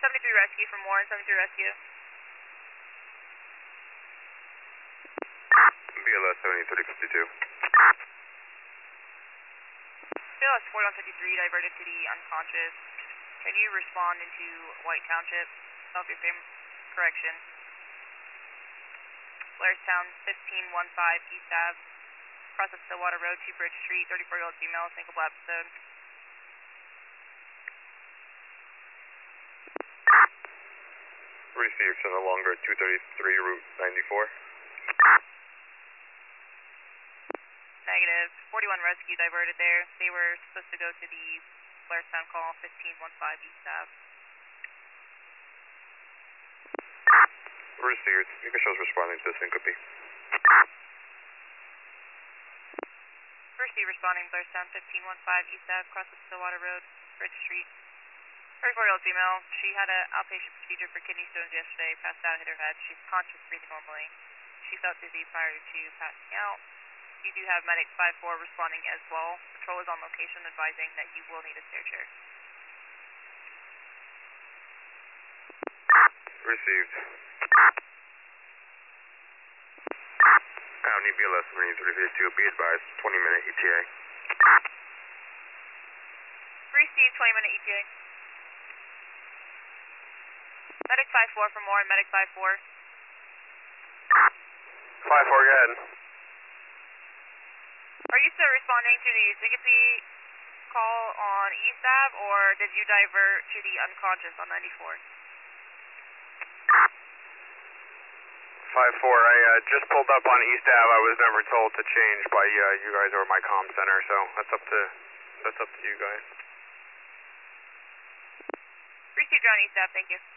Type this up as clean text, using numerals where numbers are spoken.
73 rescue from Warren, 73 rescue. BLS 7352. BLS 4153 diverted to the unconscious. Can you respond into White Township? Help your same correction. Blairstown 1515 East Ave. Cross up Stillwater Road, 2 Bridge Street, 34-year-old female, syncopal episode. Received no longer 233 Route 94. Negative. 41 rescue diverted there. They were supposed to go to the Blairstown call, 1515 East Ave. Received. You can show us responding to syncope. Receive responding Blairstown 1515 East Ave, cross up Stillwater Road, Bridge Street. 34-year-old female. She had an outpatient procedure for kidney stones yesterday, passed out, hit her head. She's conscious, breathing normally. She felt dizzy prior to passing out. You do have medic 54 responding as well. Patrol is on location advising that you will need a stair chair. Received. Avenue BLS 7352, be advised, 20-minute ETA. Receive 20-minute ETA. Medic 54 for more, medic 54. 54, go ahead. Are you still responding to the syncope call on East Ave, or did you divert to the unconscious on 94? 54, I just pulled up on East Ave. I was never told to change by you guys or my comm center, so that's up to you guys. Received on East Ave, thank you.